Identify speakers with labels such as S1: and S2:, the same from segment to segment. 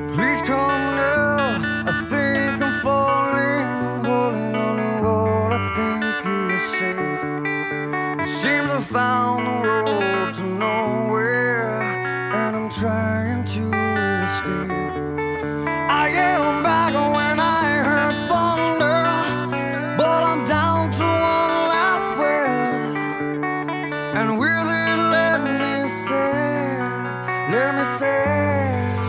S1: Please come now, I think I'm falling, holding on to what I think is safe. It seems I found the road to nowhere, and I'm trying to escape. I am back when I heard thunder, but I'm down to one last breath. And will it let me say,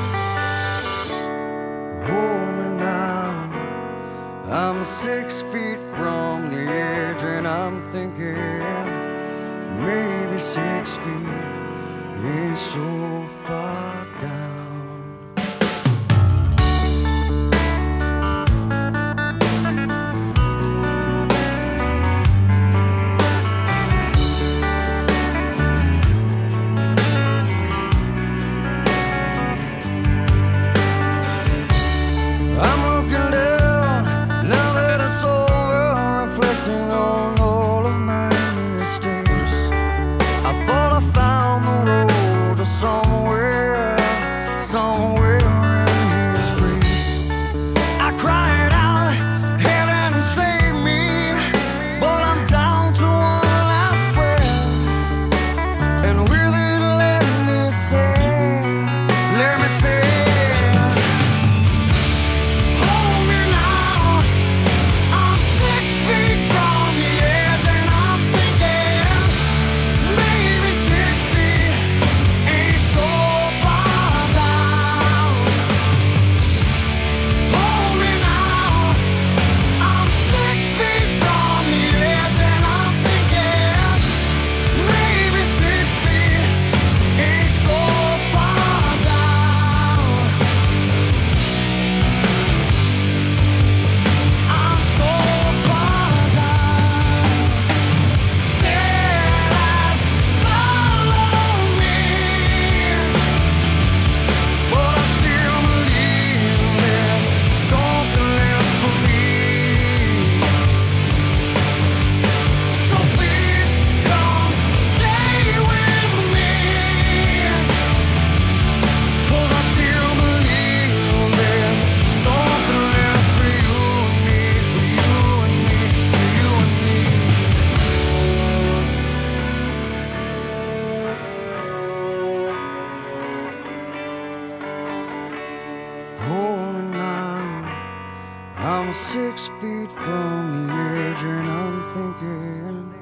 S1: hold me now. I'm 6 feet from the edge, and I'm thinking maybe 6 feet ain't so far down. I'm looking down, now that it's over, reflecting on all of my mistakes. I thought I found the road to somewhere in His grace. I cried out, heaven save me, but I'm down to one last breath. And will it let me say, I'm 6 feet from the edge, and I'm thinking